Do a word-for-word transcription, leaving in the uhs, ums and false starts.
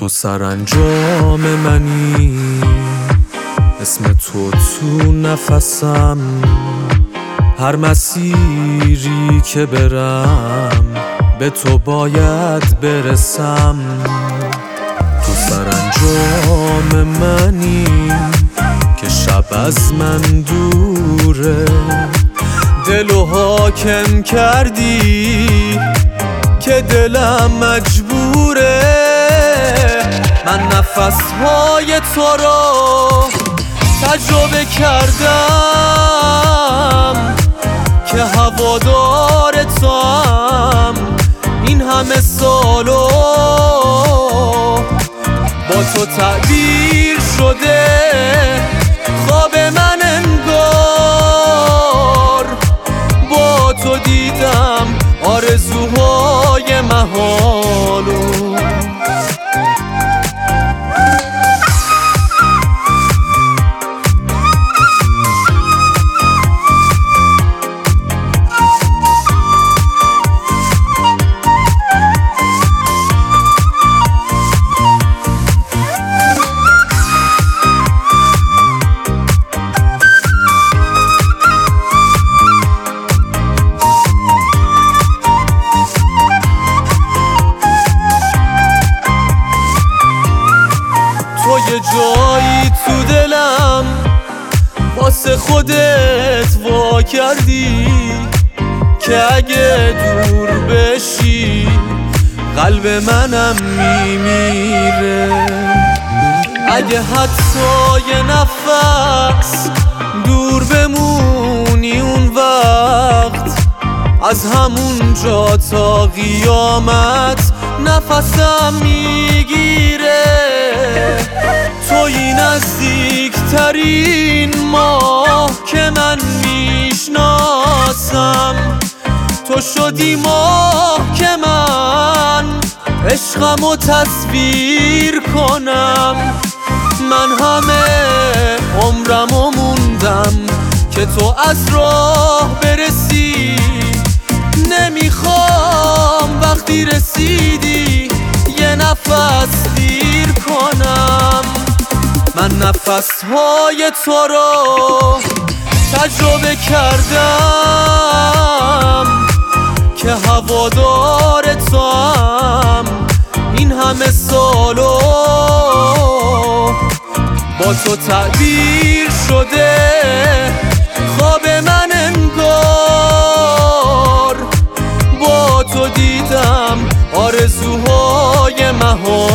تو سرانجام منی، اسم تو تو نفسم، هر مسیری که برم به تو باید برسم. تو سرانجام منی که شب از من دوره، دلو حاکم کردی که دلم مجبوره. من نفسهای تو رو تجربه کردم که هوادار توام این همه سالو، با تو تعبیر شده خواب من انگار. با تو دیدم آرزوهای محالو. تو یه جایی تو دلم واسه خودت وا کردی که اگه دور بشی قلب منم میمیره. اگه حتی یه نفس دور بمونی اون وقت، از همون جا تا قیامت نفسم میگیره. توی نزدیکترین ماه که من میشناسم، تو شدی ماه که من عشقمو تصویر کنم. من همه عمرمو موندم که تو از راه برسی، نمیخوام وقتی رسیدی یه نفس دیر کنم. من نفسهای تو رو تجربه کردم که هوادار توام این همه سالو، با تو تعبیر شده خواب من انگار. با تو دیدم آرزوهای محال.